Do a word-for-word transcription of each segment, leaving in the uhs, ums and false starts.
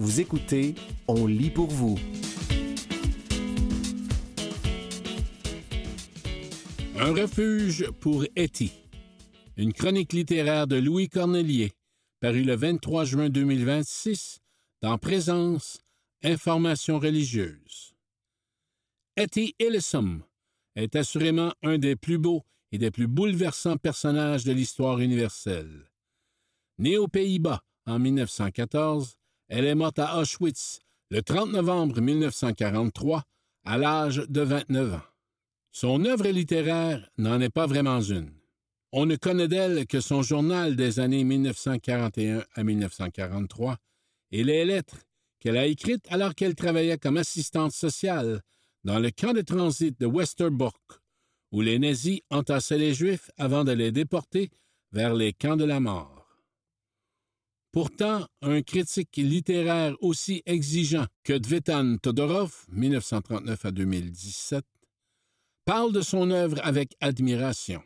Vous écoutez On lit pour vous. Un refuge pour Etty. Une chronique littéraire de Louis Cornelier, parue le vingt-trois juin deux mille vingt-six, dans Présence, Information religieuse. Etty Hillesum est assurément un des plus beaux et des plus bouleversants personnages de l'histoire universelle. Née aux Pays-Bas en mille neuf cent quatorze, elle est morte à Auschwitz le trente novembre mille neuf cent quarante-trois, à l'âge de vingt-neuf ans. Son œuvre littéraire n'en est pas vraiment une. On ne connaît d'elle que son journal des années mille neuf cent quarante et un à mille neuf cent quarante-trois et les lettres qu'elle a écrites alors qu'elle travaillait comme assistante sociale dans le camp de transit de Westerbork, où les nazis entassaient les Juifs avant de les déporter vers les camps de la mort. Pourtant, un critique littéraire aussi exigeant que Tzvetan Todorov, mille neuf cent trente-neuf à deux mille dix-sept, parle de son œuvre avec admiration.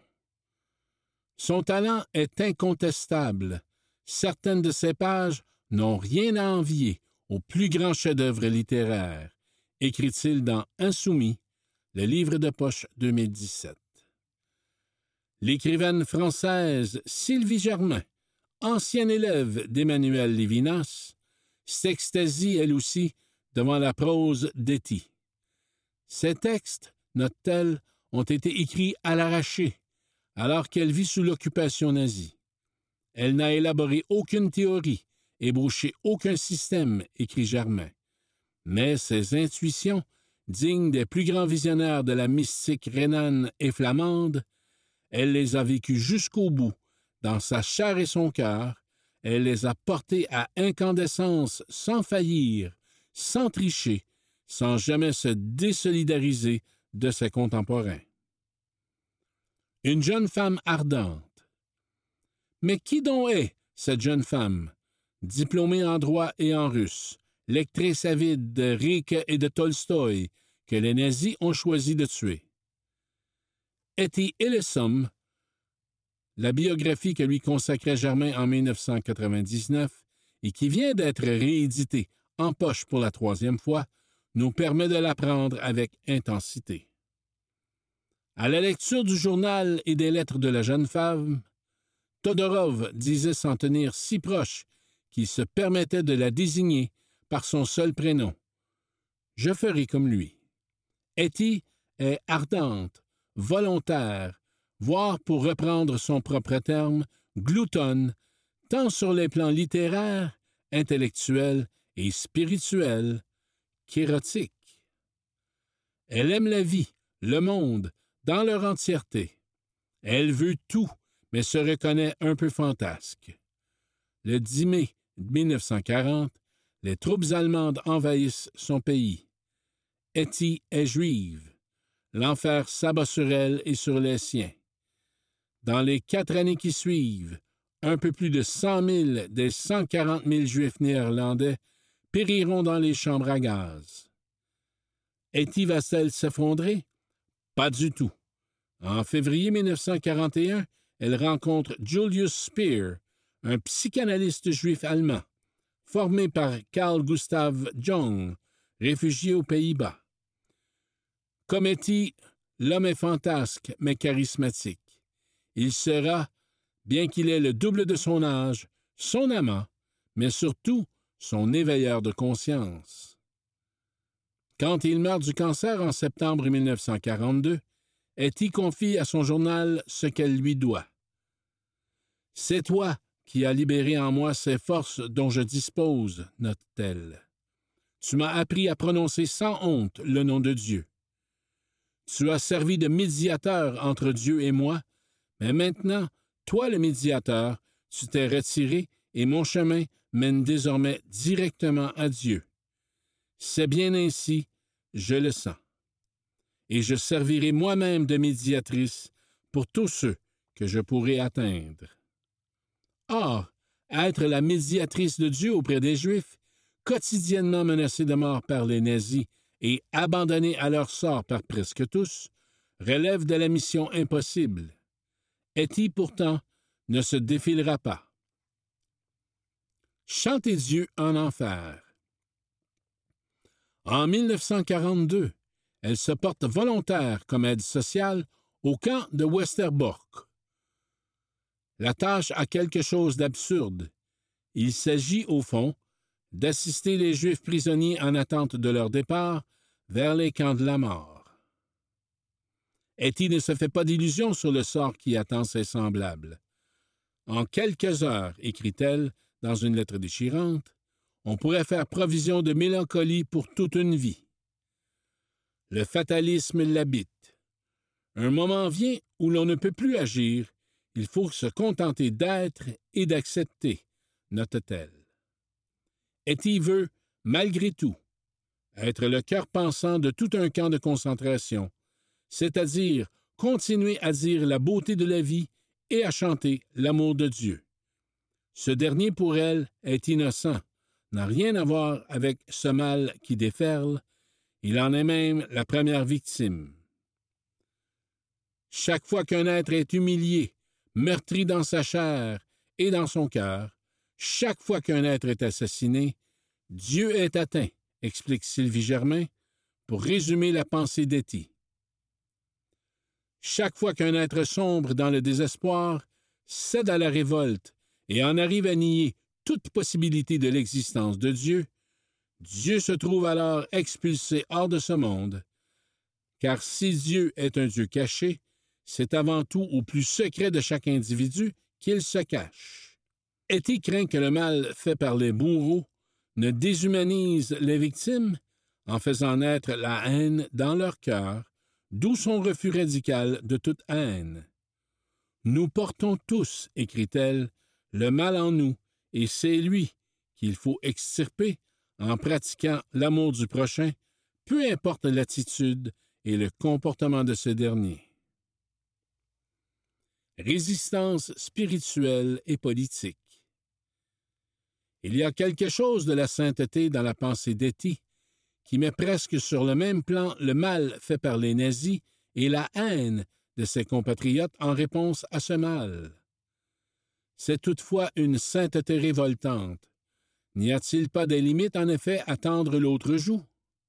Son talent est incontestable. Certaines de ses pages n'ont rien à envier au plus grand chef-d'œuvre littéraire, écrit-il dans Insoumis, le livre de poche deux mille dix-sept. L'écrivaine française Sylvie Germain, ancienne élève d'Emmanuel Lévinas, s'extasie elle aussi devant la prose d'Etty. Ses textes, note-t-elle, ont été écrits à l'arraché, alors qu'elle vit sous l'occupation nazie. Elle n'a élaboré aucune théorie, ébauché aucun système, écrit Germain. Mais ses intuitions, dignes des plus grands visionnaires de la mystique rhénane et flamande, elle les a vécues jusqu'au bout, dans sa chair et son cœur, elle les a portées à incandescence sans faillir, sans tricher, sans jamais se désolidariser de ses contemporains. Une jeune femme ardente. Mais qui donc est cette jeune femme, diplômée en droit et en russe, lectrice avide de Rilke et de Tolstoï, que les nazis ont choisi de tuer? Etty Hillesum, la biographie que lui consacrait Germain en mille neuf cent quatre-vingt-dix-neuf et qui vient d'être rééditée en poche pour la troisième fois, nous permet de l'apprendre avec intensité. À la lecture du journal et des lettres de la jeune femme, Todorov disait s'en tenir si proche qu'il se permettait de la désigner par son seul prénom. Je ferai comme lui. Etty est ardente, volontaire, voire, pour reprendre son propre terme, gloutonne, tant sur les plans littéraires, intellectuels et spirituels qu'érotiques. Elle aime la vie, le monde, dans leur entièreté. Elle veut tout, mais se reconnaît un peu fantasque. Le dix mai mille neuf cent quarante, les troupes allemandes envahissent son pays. Etty est juive. L'enfer s'abat sur elle et sur les siens. Dans les quatre années qui suivent, un peu plus de cent mille des cent quarante mille Juifs néerlandais périront dans les chambres à gaz. Etty va-t-elle s'effondrer? Pas du tout. En février mille neuf cent quarante et un, elle rencontre Julius Speer, un psychanalyste juif allemand, formé par Carl Gustav Jung, réfugié aux Pays-Bas. Comme Etty, l'homme est fantasque mais charismatique. Il sera, bien qu'il ait le double de son âge, son amant, mais surtout son éveilleur de conscience. Quand il meurt du cancer en septembre mille neuf cent quarante-deux, Etty confie à son journal ce qu'elle lui doit. « C'est toi qui as libéré en moi ces forces dont je dispose, note-t-elle. Tu m'as appris à prononcer sans honte le nom de Dieu. Tu as servi de médiateur entre Dieu et moi, mais maintenant, toi le médiateur, tu t'es retiré et mon chemin mène désormais directement à Dieu. C'est bien ainsi, je le sens. Et je servirai moi-même de médiatrice pour tous ceux que je pourrai atteindre. » Or, être la médiatrice de Dieu auprès des Juifs, quotidiennement menacés de mort par les nazis et abandonnés à leur sort par presque tous, relève de la mission impossible. Etty, pourtant, ne se défilera pas. Chantez Dieu en enfer. En mille neuf cent quarante-deux, elle se porte volontaire comme aide sociale au camp de Westerbork. La tâche a quelque chose d'absurde. Il s'agit, au fond, d'assister les Juifs prisonniers en attente de leur départ vers les camps de la mort. Etty ne se fait pas d'illusions sur le sort qui attend ses semblables. En quelques heures, écrit-elle dans une lettre déchirante, on pourrait faire provision de mélancolie pour toute une vie. Le fatalisme l'habite. Un moment vient où l'on ne peut plus agir, il faut se contenter d'être et d'accepter, note-t-elle. Etty veut, malgré tout, être le cœur pensant de tout un camp de concentration, c'est-à-dire continuer à dire la beauté de la vie et à chanter l'amour de Dieu. Ce dernier, pour elle, est innocent, n'a rien à voir avec ce mal qui déferle, il en est même la première victime. Chaque fois qu'un être est humilié, meurtri dans sa chair et dans son cœur, chaque fois qu'un être est assassiné, Dieu est atteint, explique Sylvie Germain, pour résumer la pensée d'Etty. Chaque fois qu'un être sombre dans le désespoir cède à la révolte et en arrive à nier toute possibilité de l'existence de Dieu, Dieu se trouve alors expulsé hors de ce monde, car si Dieu est un Dieu caché, c'est avant tout au plus secret de chaque individu qu'il se cache. Etty craint que le mal fait par les bourreaux ne déshumanise les victimes en faisant naître la haine dans leur cœur, d'où son refus radical de toute haine. Nous portons tous, écrit-elle, le mal en nous, et c'est lui qu'il faut extirper en pratiquant l'amour du prochain, peu importe l'attitude et le comportement de ce dernier. Résistance spirituelle et politique. Il y a quelque chose de la sainteté dans la pensée d'Etty qui met presque sur le même plan le mal fait par les nazis et la haine de ses compatriotes en réponse à ce mal. C'est toutefois une sainteté révoltante. N'y a-t-il pas des limites, en effet, à tendre l'autre joue?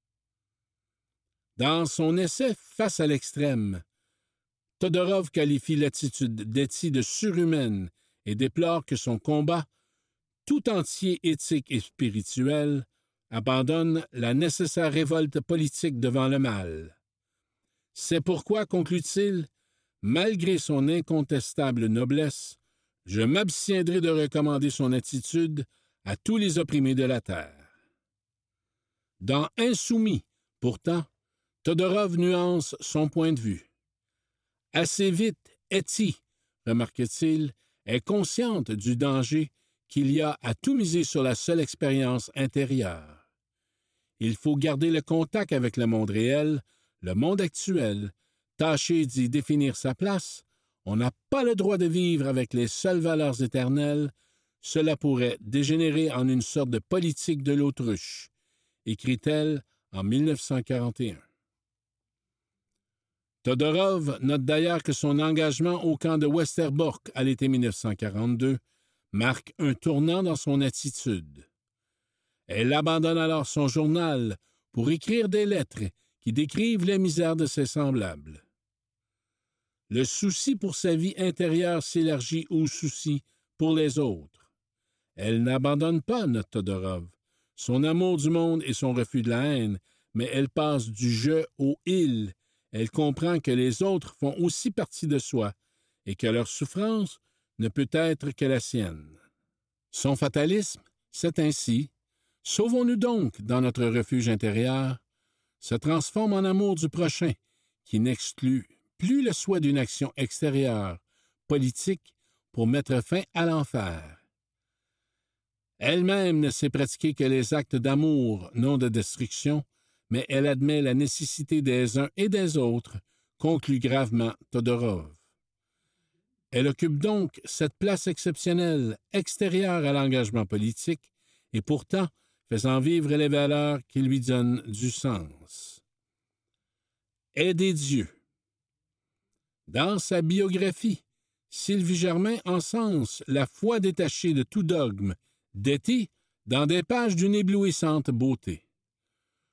Dans son essai « Face à l'extrême », Todorov qualifie l'attitude d'Etty de surhumaine et déplore que son combat, tout entier éthique et spirituel, abandonne la nécessaire révolte politique devant le mal. C'est pourquoi, conclut-il, malgré son incontestable noblesse, je m'abstiendrai de recommander son attitude à tous les opprimés de la terre. Dans Insoumis, pourtant, Todorov nuance son point de vue. Assez vite, Etty, remarque-t-il, est consciente du danger qu'il y a à tout miser sur la seule expérience intérieure. Il faut garder le contact avec le monde réel, le monde actuel, tâcher d'y définir sa place. On n'a pas le droit de vivre avec les seules valeurs éternelles. Cela pourrait dégénérer en une sorte de politique de l'autruche, écrit-elle en mille neuf cent quarante et un. Todorov note d'ailleurs que son engagement au camp de Westerbork à l'été mille neuf cent quarante-deux marque un tournant dans son attitude. Elle abandonne alors son journal pour écrire des lettres qui décrivent les misères de ses semblables. Le souci pour sa vie intérieure s'élargit au souci pour les autres. Elle n'abandonne pas, note Todorov, son amour du monde et son refus de la haine, mais elle passe du je au il. Elle comprend que les autres font aussi partie de soi et que leur souffrance ne peut être que la sienne. Son fatalisme, c'est ainsi, sauvons-nous donc dans notre refuge intérieur, se transforme en amour du prochain qui n'exclut plus le souhait d'une action extérieure, politique, pour mettre fin à l'enfer. Elle-même ne sait pratiquer que les actes d'amour, non de destruction, mais elle admet la nécessité des uns et des autres, conclut gravement Todorov. Elle occupe donc cette place exceptionnelle, extérieure à l'engagement politique, et pourtant faisant vivre les valeurs qui lui donnent du sens. Aider Dieu. Dans sa biographie, Sylvie Germain encense la foi détachée de tout dogme d'Etty dans des pages d'une éblouissante beauté.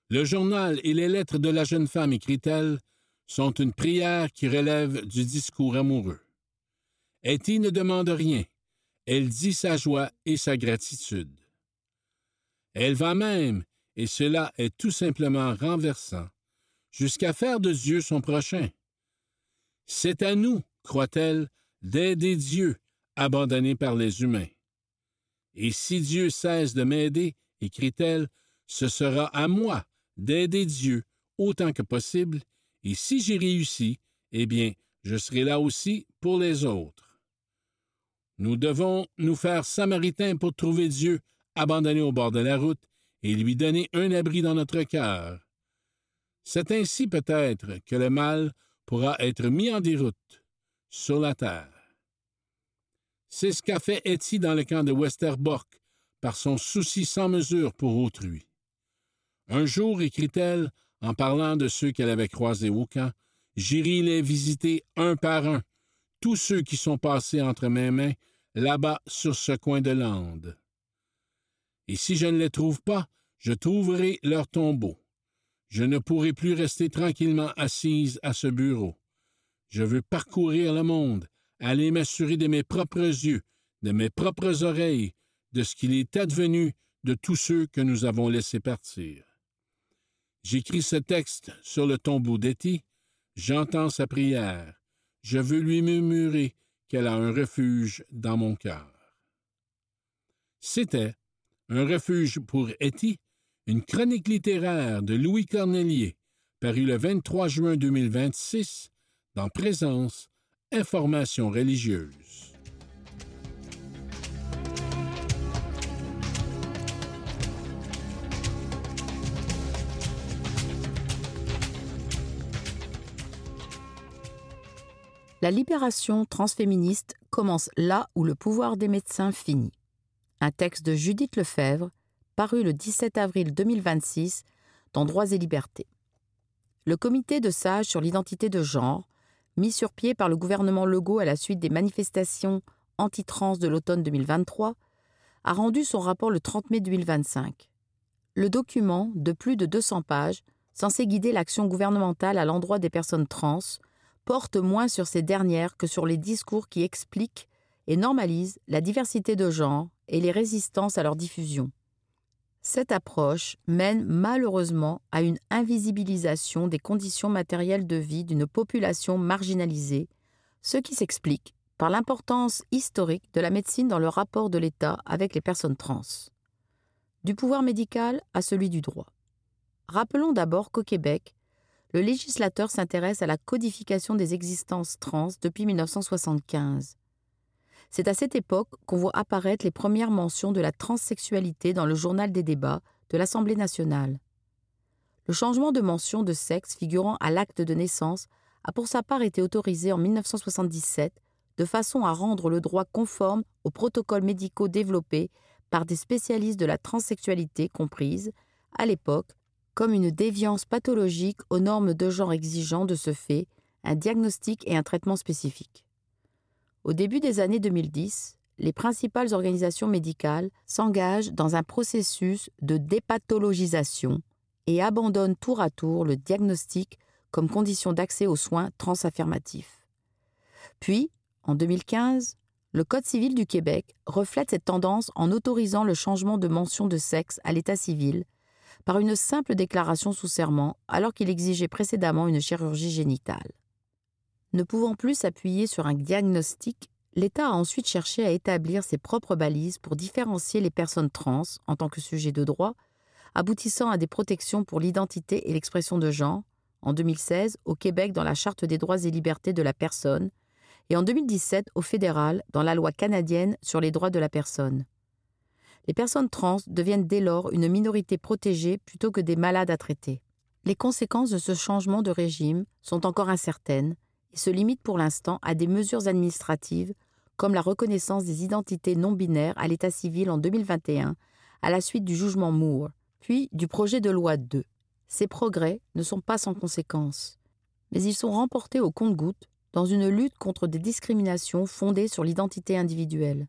Le journal et les lettres de la jeune femme, écrit-elle, sont une prière qui relève du discours amoureux. Hetty ne demande rien, elle dit sa joie et sa gratitude. Elle va même, et cela est tout simplement renversant, jusqu'à faire de Dieu son prochain. C'est à nous, croit-elle, d'aider Dieu, abandonné par les humains. Et si Dieu cesse de m'aider, écrit-elle, ce sera à moi d'aider Dieu autant que possible, et si j'y réussis, eh bien, je serai là aussi pour les autres. Nous devons nous faire samaritains pour trouver Dieu abandonné au bord de la route et lui donner un abri dans notre cœur. C'est ainsi peut-être que le mal pourra être mis en déroute sur la terre. C'est ce qu'a fait Hetty dans le camp de Westerbork par son souci sans mesure pour autrui. Un jour, écrit-elle, en parlant de ceux qu'elle avait croisés au camp, j'irai les visiter un par un, tous ceux qui sont passés entre mes mains, là-bas sur ce coin de lande. Et si je ne les trouve pas, je trouverai leur tombeau. Je ne pourrai plus rester tranquillement assise à ce bureau. Je veux parcourir le monde, aller m'assurer de mes propres yeux, de mes propres oreilles, de ce qu'il est advenu de tous ceux que nous avons laissés partir. J'écris ce texte sur le tombeau d'Hetty, j'entends sa prière, je veux lui murmurer qu'elle a un refuge dans mon cœur. C'était Un refuge pour Hetty, une chronique littéraire de Louis Cornelier, parue le vingt-trois juin deux mille vingt-six, dans Présence, Information religieuse. La libération transféministe commence là où le pouvoir des médecins finit. Un texte de Judith Lefebvre, paru le dix-sept avril deux mille vingt-six dans Droits et Libertés. Le comité de sages sur l'identité de genre, mis sur pied par le gouvernement Legault à la suite des manifestations anti-trans de l'automne deux mille vingt-trois, a rendu son rapport le trente mai deux mille vingt-cinq. Le document, de plus de deux cents pages, censé guider l'action gouvernementale à l'endroit des personnes trans, porte moins sur ces dernières que sur les discours qui expliquent et normalisent la diversité de genre et les résistances à leur diffusion. Cette approche mène malheureusement à une invisibilisation des conditions matérielles de vie d'une population marginalisée, ce qui s'explique par l'importance historique de la médecine dans le rapport de l'État avec les personnes trans. Du pouvoir médical à celui du droit. Rappelons d'abord qu'au Québec, le législateur s'intéresse à la codification des existences trans depuis mille neuf cent soixante-quinze. C'est à cette époque qu'on voit apparaître les premières mentions de la transsexualité dans le journal des débats de l'Assemblée nationale. Le changement de mention de sexe figurant à l'acte de naissance a pour sa part été autorisé en mille neuf cent soixante-dix-sept de façon à rendre le droit conforme aux protocoles médicaux développés par des spécialistes de la transsexualité comprises, à l'époque, comme une déviance pathologique aux normes de genre exigeant de ce fait un diagnostic et un traitement spécifiques. Au début des années deux mille dix, les principales organisations médicales s'engagent dans un processus de dépathologisation et abandonnent tour à tour le diagnostic comme condition d'accès aux soins transaffirmatifs. Puis, en deux mille quinze, le Code civil du Québec reflète cette tendance en autorisant le changement de mention de sexe à l'état civil par une simple déclaration sous serment alors qu'il exigeait précédemment une chirurgie génitale. Ne pouvant plus s'appuyer sur un diagnostic, l'État a ensuite cherché à établir ses propres balises pour différencier les personnes trans en tant que sujets de droit, aboutissant à des protections pour l'identité et l'expression de genre, en deux mille seize au Québec dans la Charte des droits et libertés de la personne, et en deux mille dix-sept au fédéral dans la loi canadienne sur les droits de la personne. Les personnes trans deviennent dès lors une minorité protégée plutôt que des malades à traiter. Les conséquences de ce changement de régime sont encore incertaines et se limitent pour l'instant à des mesures administratives comme la reconnaissance des identités non-binaires à l'état civil en deux mille vingt et un à la suite du jugement Moore, puis du projet de loi deux. Ces progrès ne sont pas sans conséquences, mais ils sont remportés au compte-gouttes dans une lutte contre des discriminations fondées sur l'identité individuelle.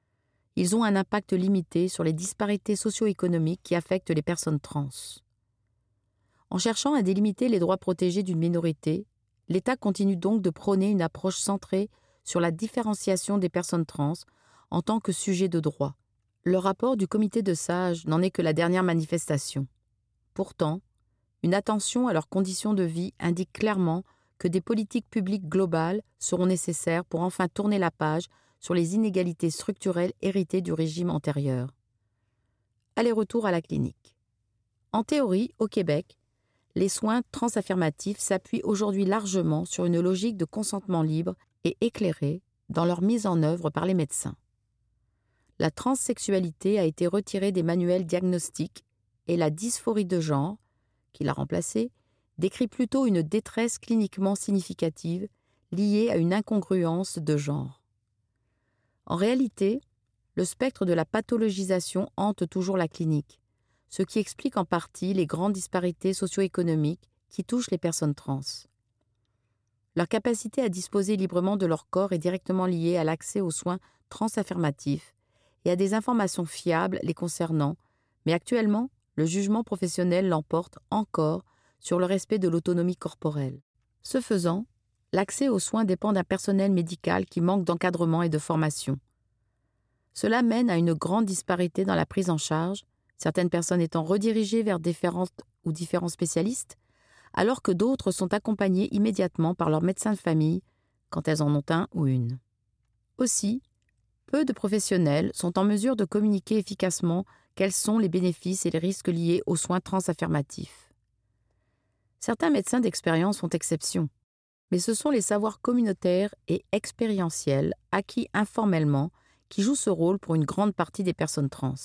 Ils ont un impact limité sur les disparités socio-économiques qui affectent les personnes trans. En cherchant à délimiter les droits protégés d'une minorité, l'État continue donc de prôner une approche centrée sur la différenciation des personnes trans en tant que sujet de droit. Le rapport du comité de sages n'en est que la dernière manifestation. Pourtant, une attention à leurs conditions de vie indique clairement que des politiques publiques globales seront nécessaires pour enfin tourner la page sur les inégalités structurelles héritées du régime antérieur. Aller-retour à la clinique. En théorie, au Québec, les soins transaffirmatifs s'appuient aujourd'hui largement sur une logique de consentement libre et éclairé dans leur mise en œuvre par les médecins. La transsexualité a été retirée des manuels diagnostiques et la dysphorie de genre, qui l'a remplacée, décrit plutôt une détresse cliniquement significative liée à une incongruence de genre. En réalité, le spectre de la pathologisation hante toujours la clinique, ce qui explique en partie les grandes disparités socio-économiques qui touchent les personnes trans. Leur capacité à disposer librement de leur corps est directement liée à l'accès aux soins transaffirmatifs et à des informations fiables les concernant, mais actuellement, le jugement professionnel l'emporte encore sur le respect de l'autonomie corporelle. Ce faisant, l'accès aux soins dépend d'un personnel médical qui manque d'encadrement et de formation. Cela mène à une grande disparité dans la prise en charge, certaines personnes étant redirigées vers différentes ou différents spécialistes, alors que d'autres sont accompagnées immédiatement par leur médecin de famille quand elles en ont un ou une. Aussi, peu de professionnels sont en mesure de communiquer efficacement quels sont les bénéfices et les risques liés aux soins transaffirmatifs. Certains médecins d'expérience font exception, mais ce sont les savoirs communautaires et expérientiels acquis informellement qui jouent ce rôle pour une grande partie des personnes trans.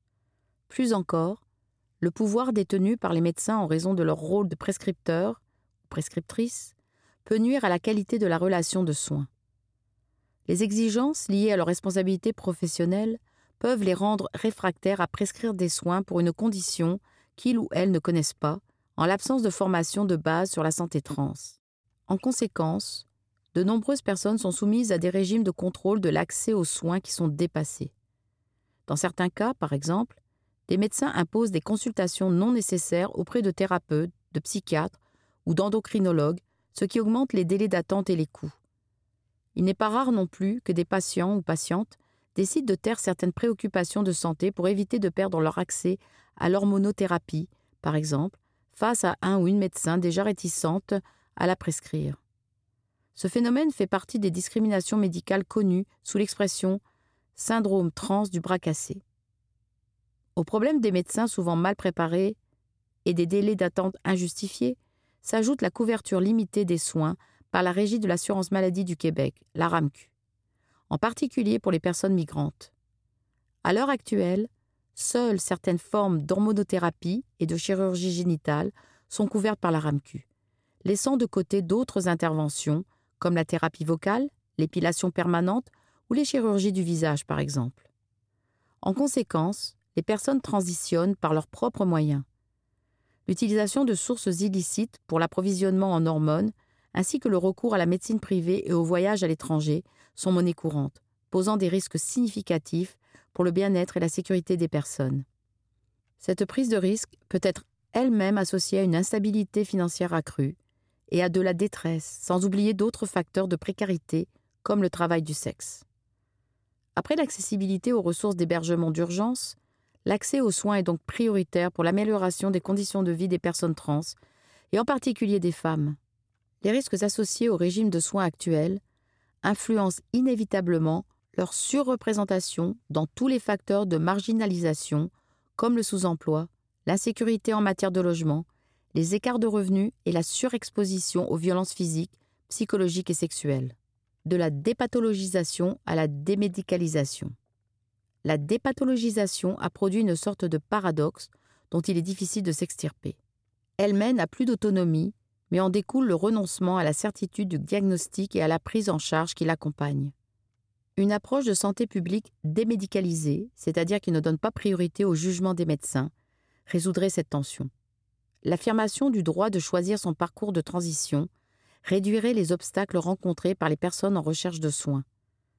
Plus encore, le pouvoir détenu par les médecins en raison de leur rôle de prescripteur ou prescriptrice peut nuire à la qualité de la relation de soins. Les exigences liées à leur responsabilité professionnelle peuvent les rendre réfractaires à prescrire des soins pour une condition qu'ils ou elles ne connaissent pas, en l'absence de formation de base sur la santé trans. En conséquence, de nombreuses personnes sont soumises à des régimes de contrôle de l'accès aux soins qui sont dépassés. Dans certains cas, par exemple, des médecins imposent des consultations non nécessaires auprès de thérapeutes, de psychiatres ou d'endocrinologues, ce qui augmente les délais d'attente et les coûts. Il n'est pas rare non plus que des patients ou patientes décident de taire certaines préoccupations de santé pour éviter de perdre leur accès à l'hormonothérapie, par exemple, face à un ou une médecin déjà réticente à la prescrire. Ce phénomène fait partie des discriminations médicales connues sous l'expression « syndrome trans du bras cassé ». Au problème des médecins souvent mal préparés et des délais d'attente injustifiés s'ajoute la couverture limitée des soins par la Régie de l'assurance maladie du Québec, la RAMQ, en particulier pour les personnes migrantes. À l'heure actuelle, seules certaines formes d'hormonothérapie et de chirurgie génitale sont couvertes par la RAMQ, laissant de côté d'autres interventions comme la thérapie vocale, l'épilation permanente ou les chirurgies du visage, par exemple. En conséquence, les personnes transitionnent par leurs propres moyens. L'utilisation de sources illicites pour l'approvisionnement en hormones, ainsi que le recours à la médecine privée et au voyage à l'étranger, sont monnaie courante, posant des risques significatifs pour le bien-être et la sécurité des personnes. Cette prise de risque peut être elle-même associée à une instabilité financière accrue et à de la détresse, sans oublier d'autres facteurs de précarité, comme le travail du sexe. Après l'accessibilité aux ressources d'hébergement d'urgence, l'accès aux soins est donc prioritaire pour l'amélioration des conditions de vie des personnes trans, et en particulier des femmes. Les risques associés au régime de soins actuel influencent inévitablement leur surreprésentation dans tous les facteurs de marginalisation, comme le sous-emploi, l'insécurité en matière de logement, les écarts de revenus et la surexposition aux violences physiques, psychologiques et sexuelles. De la dépathologisation à la démédicalisation. La dépathologisation a produit une sorte de paradoxe dont il est difficile de s'extirper. Elle mène à plus d'autonomie, mais en découle le renoncement à la certitude du diagnostic et à la prise en charge qui l'accompagne. Une approche de santé publique démédicalisée, c'est-à-dire qui ne donne pas priorité au jugement des médecins, résoudrait cette tension. L'affirmation du droit de choisir son parcours de transition réduirait les obstacles rencontrés par les personnes en recherche de soins.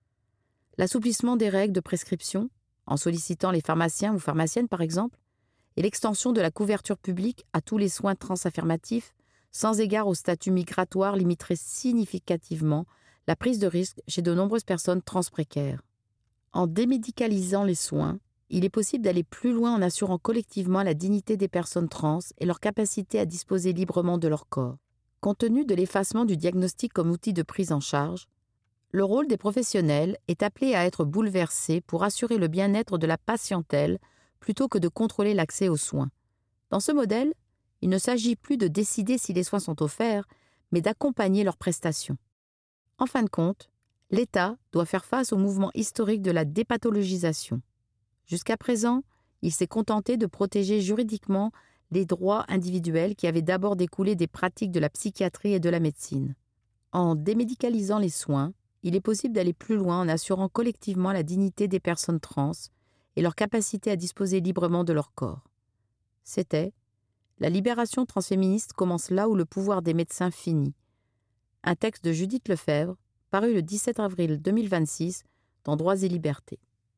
L'assouplissement des règles de prescription, en sollicitant les pharmaciens ou pharmaciennes par exemple, et l'extension de la couverture publique à tous les soins transaffirmatifs, sans égard au statut migratoire, limiterait significativement la prise de risque chez de nombreuses personnes transprécaires. En démédicalisant les soins, il est possible d'aller plus loin en assurant collectivement la dignité des personnes trans et leur capacité à disposer librement de leur corps. Compte tenu de l'effacement du diagnostic comme outil de prise en charge, le rôle des professionnels est appelé à être bouleversé pour assurer le bien-être de la patientèle plutôt que de contrôler l'accès aux soins. Dans ce modèle, il ne s'agit plus de décider si les soins sont offerts, mais d'accompagner leurs prestations. En fin de compte, l'État doit faire face au mouvement historique de la dépathologisation. Jusqu'à présent, il s'est contenté de protéger juridiquement les droits individuels qui avaient d'abord découlé des pratiques de la psychiatrie et de la médecine. En démédicalisant les soins, il est possible d'aller plus loin en assurant collectivement la dignité des personnes trans et leur capacité à disposer librement de leur corps. C'était « La libération transféministe commence là où le pouvoir des médecins finit », un texte de Judith Lefebvre, paru le dix-sept avril deux mille vingt-six dans Droits et Libertés.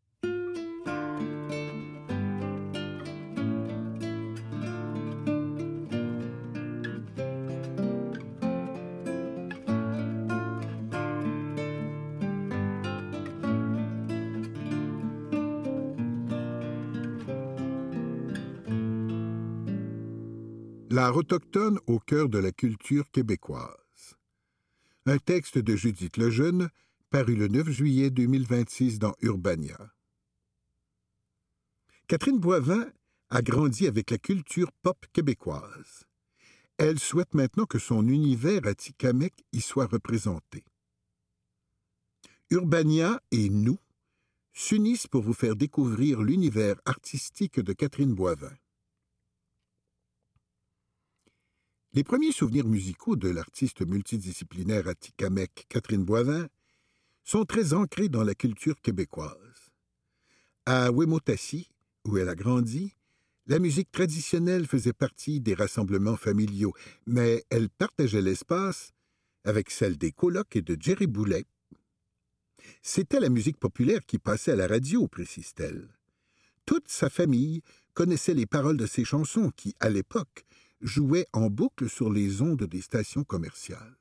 L'art autochtone au cœur de la culture québécoise. Un texte de Judith Lejeune, paru le neuf juillet deux mille vingt-six dans Urbania. Catherine Boivin a grandi avec la culture pop québécoise. Elle souhaite maintenant que son univers atikamekw y soit représenté. Urbania et nous s'unissent pour vous faire découvrir l'univers artistique de Catherine Boivin. Les premiers souvenirs musicaux de l'artiste multidisciplinaire atikamekw Catherine Boivin sont très ancrés dans la culture québécoise. À Wemotassi, où elle a grandi, la musique traditionnelle faisait partie des rassemblements familiaux, mais elle partageait l'espace avec celle des colocs et de Jerry Boulet. C'était la musique populaire qui passait à la radio, précise-t-elle. Toute sa famille connaissait les paroles de ses chansons qui, à l'époque, jouait en boucle sur les ondes des stations commerciales.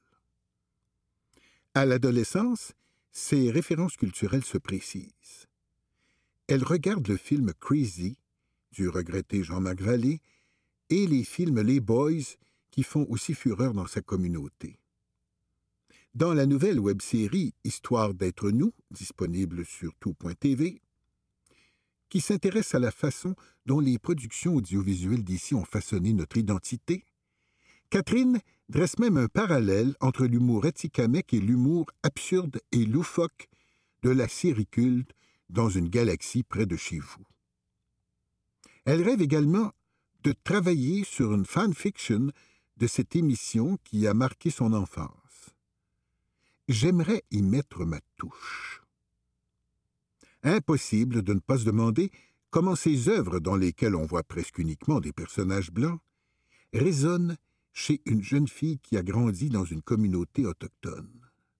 À l'adolescence, ses références culturelles se précisent. Elle regarde le film Crazy, du regretté Jean-Marc Vallée, et les films Les Boys, qui font aussi fureur dans sa communauté. Dans la nouvelle web-série Histoire d'être nous, disponible sur tout point t v, qui s'intéresse à la façon dont les productions audiovisuelles d'ici ont façonné notre identité, Catherine dresse même un parallèle entre l'humour atikamekw et l'humour absurde et loufoque de la série culte Dans une galaxie près de chez vous. Elle rêve également de travailler sur une fanfiction de cette émission qui a marqué son enfance. J'aimerais y mettre ma touche. Impossible de ne pas se demander comment ces œuvres, dans lesquelles on voit presque uniquement des personnages blancs, résonnent chez une jeune fille qui a grandi dans une communauté autochtone.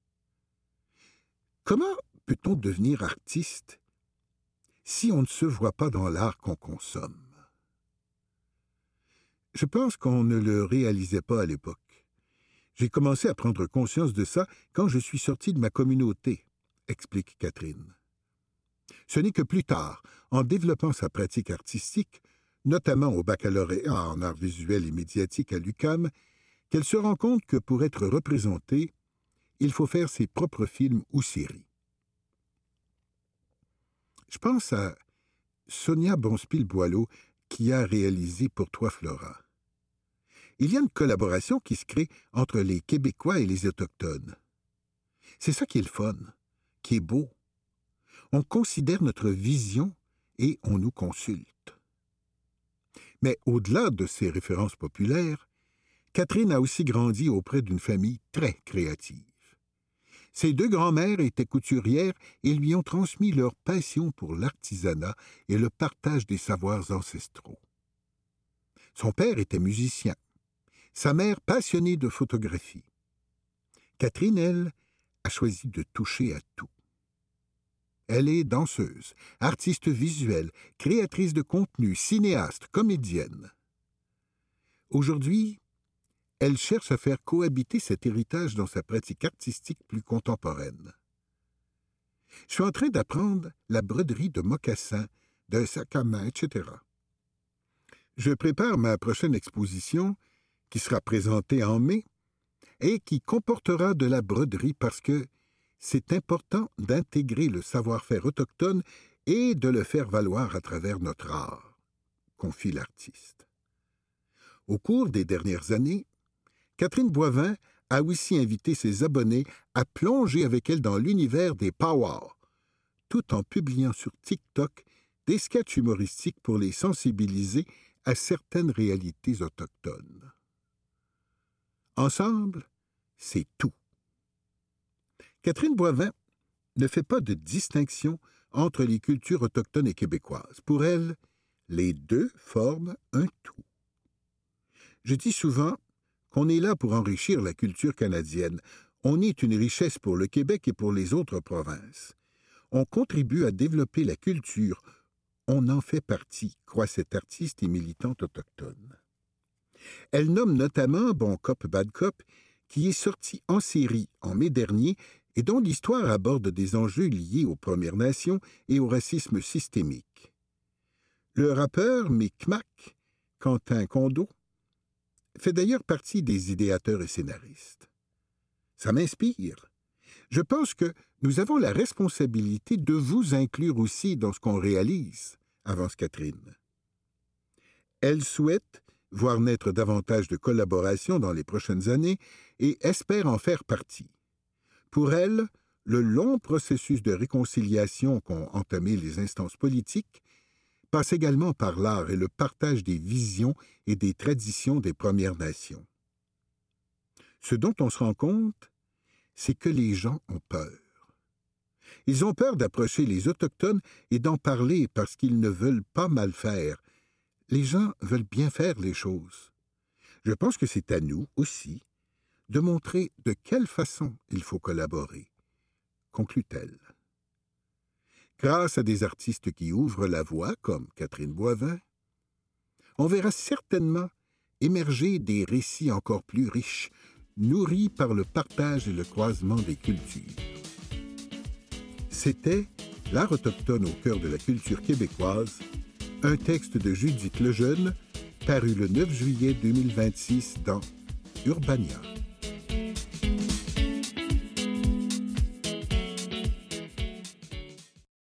Comment peut-on devenir artiste si on ne se voit pas dans l'art qu'on consomme? Je pense qu'on ne le réalisait pas à l'époque. J'ai commencé à prendre conscience de ça quand je suis sorti de ma communauté, explique Catherine. Ce n'est que plus tard, en développant sa pratique artistique, notamment au baccalauréat en arts visuels et médiatiques à l'U Q A M, qu'elle se rend compte que pour être représentée, il faut faire ses propres films ou séries. Je pense à Sonia Bonspil-Boileau qui a réalisé Pour toi, Flora. Il y a une collaboration qui se crée entre les Québécois et les Autochtones. C'est ça qui est le fun, qui est beau. On considère notre vision et on nous consulte. Mais au-delà de ces références populaires, Catherine a aussi grandi auprès d'une famille très créative. Ses deux grands-mères étaient couturières et lui ont transmis leur passion pour l'artisanat et le partage des savoirs ancestraux. Son père était musicien, sa mère passionnée de photographie. Catherine, elle, a choisi de toucher à tout. Elle est danseuse, artiste visuelle, créatrice de contenu, cinéaste, comédienne. Aujourd'hui, elle cherche à faire cohabiter cet héritage dans sa pratique artistique plus contemporaine. Je suis en train d'apprendre la broderie de mocassins, d'un sac à main, et cetera. Je prépare ma prochaine exposition, qui sera présentée en mai, et qui comportera de la broderie parce que c'est important d'intégrer le savoir-faire autochtone et de le faire valoir à travers notre art, confie l'artiste. Au cours des dernières années, Catherine Boivin a aussi invité ses abonnés à plonger avec elle dans l'univers des powwows, tout en publiant sur TikTok des sketchs humoristiques pour les sensibiliser à certaines réalités autochtones. Ensemble, c'est tout. Catherine Boivin ne fait pas de distinction entre les cultures autochtones et québécoises. Pour elle, les deux forment un tout. Je dis souvent qu'on est là pour enrichir la culture canadienne. On est une richesse pour le Québec et pour les autres provinces. On contribue à développer la culture. On en fait partie, croit cette artiste et militante autochtone. Elle nomme notamment Bon Cop, Bad Cop, qui est sorti en série en mai dernier et dont l'histoire aborde des enjeux liés aux Premières Nations et au racisme systémique. Le rappeur Micmac, Quentin Condo, fait d'ailleurs partie des idéateurs et scénaristes. Ça m'inspire. Je pense que nous avons la responsabilité de vous inclure aussi dans ce qu'on réalise, avance Catherine. Elle souhaite voir naître davantage de collaborations dans les prochaines années et espère en faire partie. Pour elle, le long processus de réconciliation qu'ont entamé les instances politiques passe également par l'art et le partage des visions et des traditions des Premières Nations. Ce dont on se rend compte, c'est que les gens ont peur. Ils ont peur d'approcher les Autochtones et d'en parler parce qu'ils ne veulent pas mal faire. Les gens veulent bien faire les choses. Je pense que c'est à nous aussi de montrer de quelle façon il faut collaborer, conclut-elle. Grâce à des artistes qui ouvrent la voie, comme Catherine Boivin, on verra certainement émerger des récits encore plus riches, nourris par le partage et le croisement des cultures. C'était L'art autochtone au cœur de la culture québécoise, un texte de Judith Lejeune, paru le neuf juillet deux mille vingt-six dans Urbania.